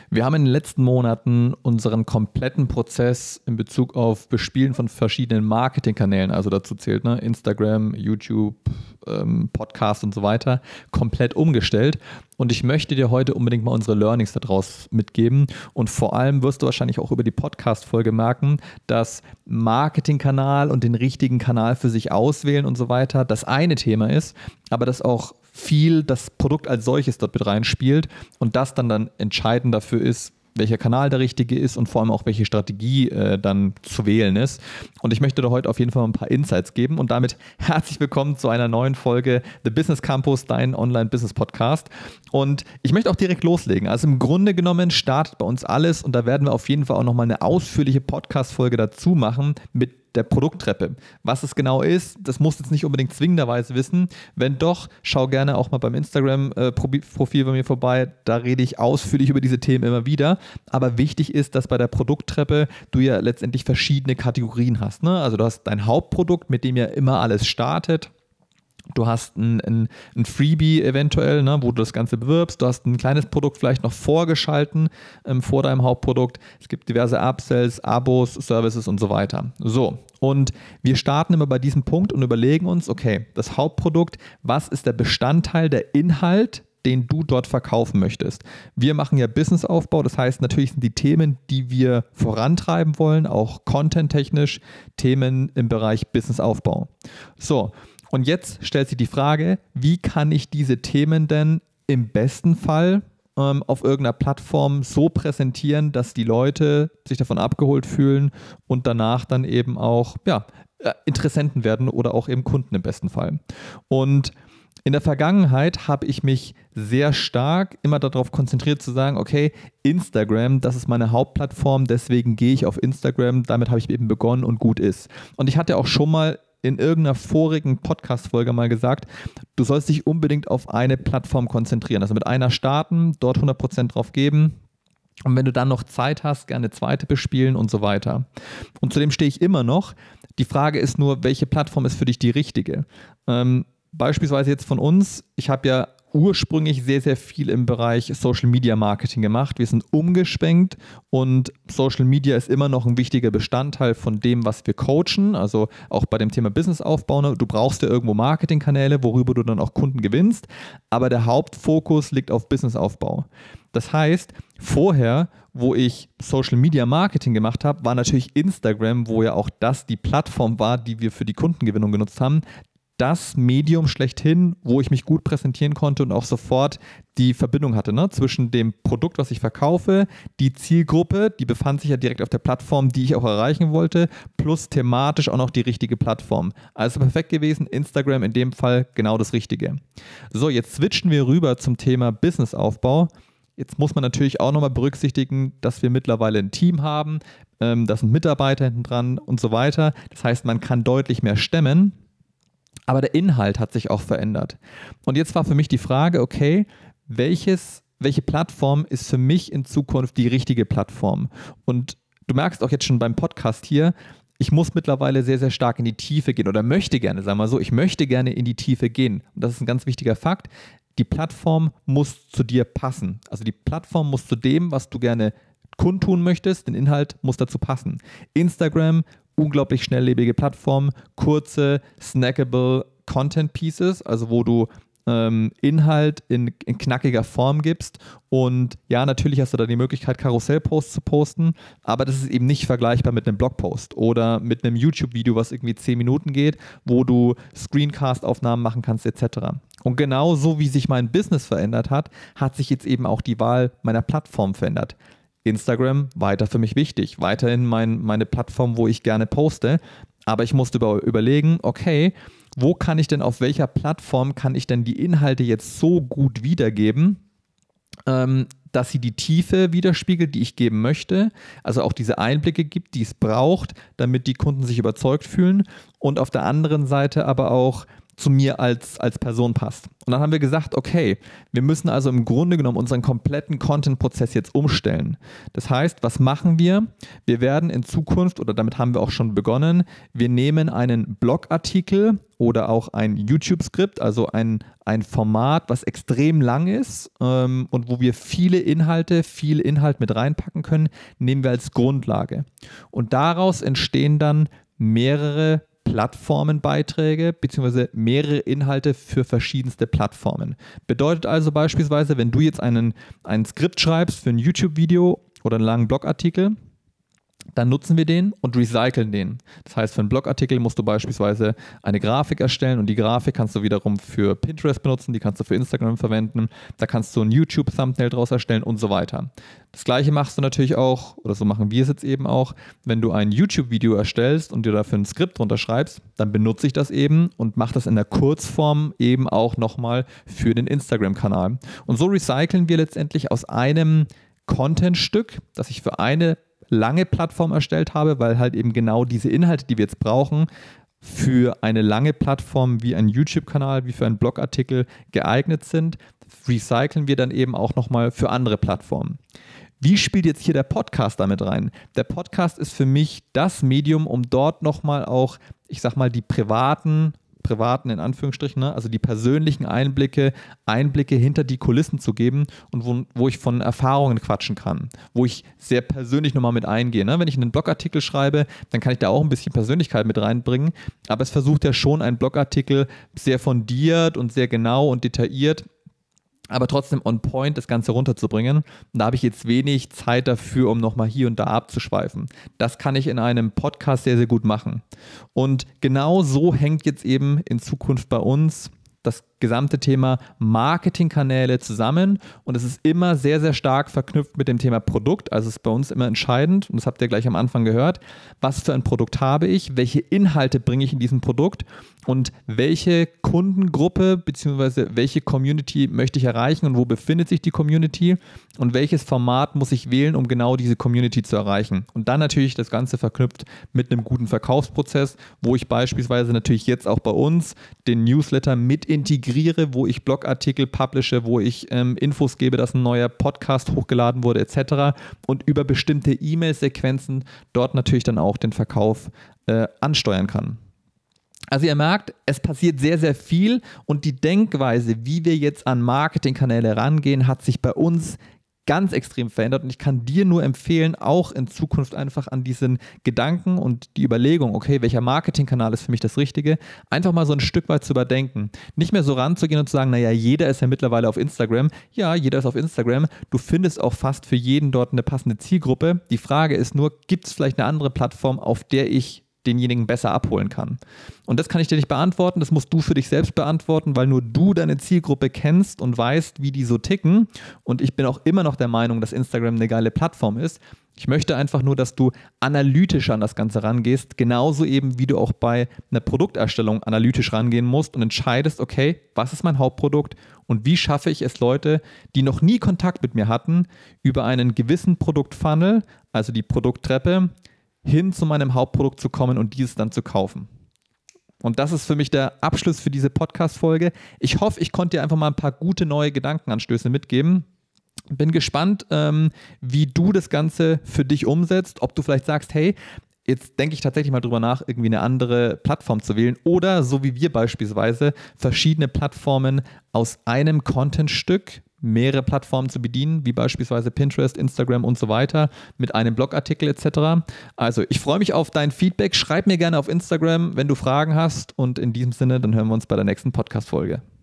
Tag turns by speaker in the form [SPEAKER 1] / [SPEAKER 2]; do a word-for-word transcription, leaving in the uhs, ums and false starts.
[SPEAKER 1] Wir haben in den letzten Monaten unseren kompletten Prozess in Bezug auf Bespielen von verschiedenen Marketingkanälen, also dazu zählt ne, Instagram, YouTube, ähm, Podcast und so weiter, komplett umgestellt. Und ich möchte dir heute unbedingt mal unsere Learnings daraus mitgeben. Und vor allem wirst du wahrscheinlich auch über die Podcast-Folge merken, dass Marketingkanal und den richtigen Kanal für sich auswählen und so weiter das eine Thema ist, aber dass auch viel das Produkt als solches dort mit reinspielt und das dann, dann entscheidend dafür ist, welcher Kanal der richtige ist und vor allem auch, welche Strategie äh, dann zu wählen ist. Und ich möchte da heute auf jeden Fall ein paar Insights geben und damit herzlich willkommen zu einer neuen Folge The Business Campus, dein Online-Business-Podcast. Und ich möchte auch direkt loslegen. Also im Grunde genommen startet bei uns alles und da werden wir auf jeden Fall auch nochmal eine ausführliche Podcast-Folge dazu machen mit der Produkttreppe. Was es genau ist, das musst du jetzt nicht unbedingt zwingenderweise wissen. Wenn doch, schau gerne auch mal beim Instagram-Profil bei mir vorbei. Da rede ich ausführlich über diese Themen immer wieder. Aber wichtig ist, dass bei der Produkttreppe du ja letztendlich verschiedene Kategorien hast. Ne? Also du hast dein Hauptprodukt, mit dem ja immer alles startet. Du hast ein, ein, ein Freebie eventuell, ne, wo du das Ganze bewirbst. Du hast ein kleines Produkt vielleicht noch vorgeschalten ähm, vor deinem Hauptprodukt. Es gibt diverse Upsells, Abos, Services und so weiter. So, und wir starten immer bei diesem Punkt und überlegen uns, okay, das Hauptprodukt, was ist der Bestandteil, der Inhalt, den du dort verkaufen möchtest. Wir machen ja Businessaufbau, das heißt natürlich sind die Themen, die wir vorantreiben wollen, auch content-technisch, Themen im Bereich Businessaufbau. So, und jetzt stellt sich die Frage, wie kann ich diese Themen denn im besten Fall ähm, auf irgendeiner Plattform so präsentieren, dass die Leute sich davon abgeholt fühlen und danach dann eben auch ja, Interessenten werden oder auch eben Kunden im besten Fall. Und in der Vergangenheit habe ich mich sehr stark immer darauf konzentriert zu sagen, okay, Instagram, das ist meine Hauptplattform, deswegen gehe ich auf Instagram, damit habe ich eben begonnen und gut ist. Und ich hatte auch schon mal in irgendeiner vorigen Podcast-Folge mal gesagt, du sollst dich unbedingt auf eine Plattform konzentrieren. Also mit einer starten, dort hundert Prozent drauf geben und wenn du dann noch Zeit hast, gerne eine zweite bespielen und so weiter. Und zudem stehe ich immer noch. Die Frage ist nur, welche Plattform ist für dich die richtige? Ähm, beispielsweise jetzt von uns, ich habe ja ursprünglich sehr, sehr viel im Bereich Social Media Marketing gemacht. Wir sind umgeschwenkt und Social Media ist immer noch ein wichtiger Bestandteil von dem, was wir coachen. Also auch bei dem Thema Businessaufbau. Ne? Du brauchst ja irgendwo Marketingkanäle, worüber du dann auch Kunden gewinnst. Aber der Hauptfokus liegt auf Businessaufbau. Das heißt, vorher, wo ich Social Media Marketing gemacht habe, war natürlich Instagram, wo ja auch das die Plattform war, die wir für die Kundengewinnung genutzt haben, das Medium schlechthin, wo ich mich gut präsentieren konnte und auch sofort die Verbindung hatte ne? zwischen dem Produkt, was ich verkaufe, die Zielgruppe, die befand sich ja direkt auf der Plattform, die ich auch erreichen wollte, plus thematisch auch noch die richtige Plattform. Also perfekt gewesen, Instagram in dem Fall genau das Richtige. So, jetzt switchen wir rüber zum Thema Businessaufbau. Jetzt muss man natürlich auch nochmal berücksichtigen, dass wir mittlerweile ein Team haben, ähm, da sind Mitarbeiter hinten dran und so weiter. Das heißt, man kann deutlich mehr stemmen. Aber der Inhalt hat sich auch verändert. Und jetzt war für mich die Frage, okay, welches, welche Plattform ist für mich in Zukunft die richtige Plattform? Und du merkst auch jetzt schon beim Podcast hier, ich muss mittlerweile sehr, sehr stark in die Tiefe gehen oder möchte gerne, sagen wir mal so, ich möchte gerne in die Tiefe gehen. Und das ist ein ganz wichtiger Fakt. Die Plattform muss zu dir passen. Also die Plattform muss zu dem, was du gerne kundtun möchtest, den Inhalt muss dazu passen. Instagram, unglaublich schnelllebige Plattform, kurze, snackable Content Pieces, also wo du ähm, Inhalt in, in knackiger Form gibst und ja, natürlich hast du da die Möglichkeit, Karussellposts zu posten, aber das ist eben nicht vergleichbar mit einem Blogpost oder mit einem YouTube-Video, was irgendwie zehn Minuten geht, wo du Screencast-Aufnahmen machen kannst et cetera. Und genau so wie sich mein Business verändert hat, hat sich jetzt eben auch die Wahl meiner Plattform verändert. Instagram weiter für mich wichtig, weiterhin mein, meine Plattform, wo ich gerne poste, aber ich musste über, überlegen, okay, wo kann ich denn, auf welcher Plattform kann ich denn die Inhalte jetzt so gut wiedergeben, ähm, dass sie die Tiefe widerspiegelt, die ich geben möchte, also auch diese Einblicke gibt, die es braucht, damit die Kunden sich überzeugt fühlen und auf der anderen Seite aber auch zu mir als, als Person passt. Und dann haben wir gesagt, okay, wir müssen also im Grunde genommen unseren kompletten Content-Prozess jetzt umstellen. Das heißt, was machen wir? Wir werden in Zukunft, oder damit haben wir auch schon begonnen, wir nehmen einen Blogartikel oder auch ein YouTube-Skript, also ein, ein Format, was extrem lang ist ähm, und wo wir viele Inhalte, viel Inhalt mit reinpacken können, nehmen wir als Grundlage. Und daraus entstehen dann mehrere Plattformenbeiträge bzw. mehrere Inhalte für verschiedenste Plattformen. Bedeutet also beispielsweise, wenn du jetzt einen, ein Skript schreibst für ein YouTube-Video oder einen langen Blogartikel, dann nutzen wir den und recyceln den. Das heißt, für einen Blogartikel musst du beispielsweise eine Grafik erstellen und die Grafik kannst du wiederum für Pinterest benutzen, die kannst du für Instagram verwenden, da kannst du ein YouTube-Thumbnail draus erstellen und so weiter. Das gleiche machst du natürlich auch, oder so machen wir es jetzt eben auch, wenn du ein YouTube-Video erstellst und dir dafür ein Skript drunter schreibst, dann benutze ich das eben und mache das in der Kurzform eben auch nochmal für den Instagram-Kanal. Und so recyceln wir letztendlich aus einem Content-Stück, das ich für eine lange Plattform erstellt habe, weil halt eben genau diese Inhalte, die wir jetzt brauchen, für eine lange Plattform wie ein YouTube-Kanal, wie für einen Blogartikel geeignet sind, recyceln wir dann eben auch nochmal für andere Plattformen. Wie spielt jetzt hier der Podcast damit rein? Der Podcast ist für mich das Medium, um dort nochmal auch, ich sag mal, die privaten privaten in Anführungsstrichen, ne? Also die persönlichen Einblicke, Einblicke hinter die Kulissen zu geben und wo, wo ich von Erfahrungen quatschen kann, wo ich sehr persönlich nochmal mit eingehe. Ne? Wenn ich einen Blogartikel schreibe, dann kann ich da auch ein bisschen Persönlichkeit mit reinbringen, aber es versucht ja schon ein Blogartikel sehr fundiert und sehr genau und detailliert, aber trotzdem on point das Ganze runterzubringen. Und da habe ich jetzt wenig Zeit dafür, um nochmal hier und da abzuschweifen. Das kann ich in einem Podcast sehr, sehr gut machen. Und genau so hängt jetzt eben in Zukunft bei uns das gesamte Thema Marketingkanäle zusammen und es ist immer sehr, sehr stark verknüpft mit dem Thema Produkt. Also es ist bei uns immer entscheidend, und das habt ihr gleich am Anfang gehört, was für ein Produkt habe ich, welche Inhalte bringe ich in diesem Produkt und welche Kundengruppe bzw. welche Community möchte ich erreichen und wo befindet sich die Community und welches Format muss ich wählen, um genau diese Community zu erreichen. Und dann natürlich das Ganze verknüpft mit einem guten Verkaufsprozess, wo ich beispielsweise natürlich jetzt auch bei uns den Newsletter mit integriere, wo ich Blogartikel publishe, wo ich ähm, Infos gebe, dass ein neuer Podcast hochgeladen wurde et cetera und über bestimmte E-Mail-Sequenzen dort natürlich dann auch den Verkauf äh, ansteuern kann. Also ihr merkt, es passiert sehr, sehr viel und die Denkweise, wie wir jetzt an Marketingkanäle rangehen, hat sich bei uns ganz extrem verändert und ich kann dir nur empfehlen, auch in Zukunft einfach an diesen Gedanken und die Überlegung, okay, welcher Marketingkanal ist für mich das Richtige, einfach mal so ein Stück weit zu überdenken. Nicht mehr so ranzugehen und zu sagen, naja, jeder ist ja mittlerweile auf Instagram. Ja, jeder ist auf Instagram. Du findest auch fast für jeden dort eine passende Zielgruppe. Die Frage ist nur, gibt es vielleicht eine andere Plattform, auf der ich denjenigen besser abholen kann. Und das kann ich dir nicht beantworten, das musst du für dich selbst beantworten, weil nur du deine Zielgruppe kennst und weißt, wie die so ticken. Und ich bin auch immer noch der Meinung, dass Instagram eine geile Plattform ist. Ich möchte einfach nur, dass du analytisch an das Ganze rangehst, genauso eben, wie du auch bei einer Produkterstellung analytisch rangehen musst und entscheidest, okay, was ist mein Hauptprodukt und wie schaffe ich es, Leute, die noch nie Kontakt mit mir hatten, über einen gewissen Produktfunnel, also die Produkttreppe, hin zu meinem Hauptprodukt zu kommen und dieses dann zu kaufen. Und das ist für mich der Abschluss für diese Podcast-Folge. Ich hoffe, ich konnte dir einfach mal ein paar gute neue Gedankenanstöße mitgeben. Bin gespannt, ähm, wie du das Ganze für dich umsetzt, ob du vielleicht sagst, hey, jetzt denke ich tatsächlich mal drüber nach, irgendwie eine andere Plattform zu wählen oder so wie wir beispielsweise verschiedene Plattformen aus einem Contentstück, mehrere Plattformen zu bedienen, wie beispielsweise Pinterest, Instagram und so weiter, mit einem Blogartikel et cetera. Also ich freue mich auf dein Feedback. Schreib mir gerne auf Instagram, wenn du Fragen hast und in diesem Sinne, dann hören wir uns bei der nächsten Podcast-Folge.